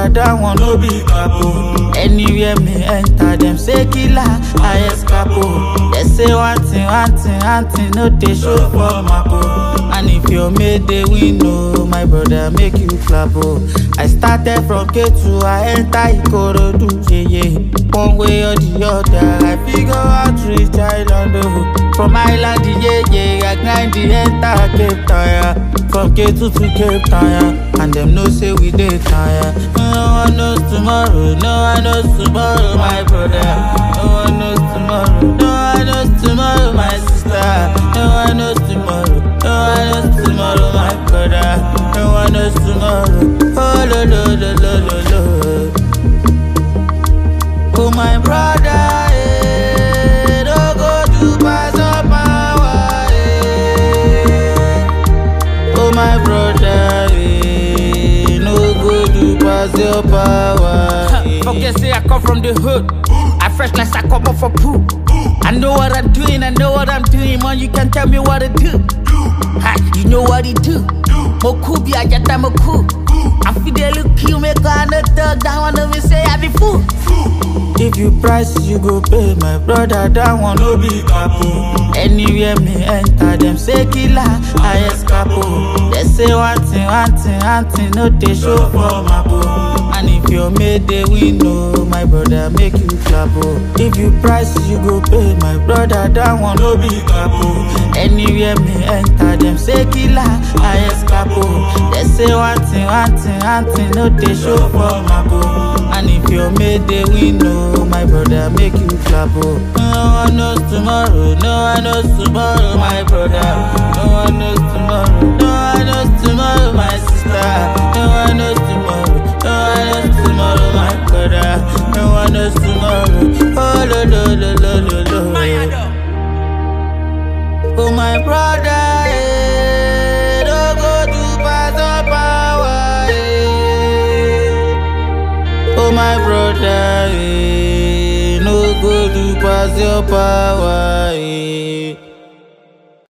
brother, that one no be capo. Anywhere me enter, them say killer, I escapo. They say one thing, no they show for my po. And if you made the win, no, my brother make you clap, oh. I started from K2, I enter Ikorodu, yeah. One way or the other, I figure out to reach Island, oh. From Island, yeah, I grind the enter Cape Town. From K2 to Cape Town, and them no say we dey tired. No one knows tomorrow, no one knows tomorrow, my brother. No one knows tomorrow, no one knows tomorrow, my sister. No one knows tomorrow, no one knows tomorrow, my brother. No one knows tomorrow. Oh lo lo lo lo lo lo. Oh my brother, don't go to pass up power. Oh my brother, no go to pass your power. Forget say I come from the hood. I fresh like I come up for poo. I know what I'm doing, man. You can tell me what to do. Ha, you know what it do. Mokubi, I get that Moku. I feel they look you, make another thug down on me say I be fool. If you price, you go pay, my brother, that one no be capo. Anywhere me enter, them say killer, I escapo. They say one thing, no they show for my po. And if you made the win, no, my brother make you clap, oh. If you price, you go pay, my brother, that one no be capo. Anywhere me enter, them say killer, I escapo. They say one thing, no they show for my po. And if you made the win, no, my brother make you clap, oh. No one knows tomorrow, no one knows tomorrow, my brother. No one knows tomorrow, no one knows tomorrow, my sister. No one knows tomorrow, no one knows tomorrow, my brother. No one knows tomorrow. Oh lo lo lo lo lo lo. Oh my brother, don't go to pass up power. Oh my brother, no go to pass your power.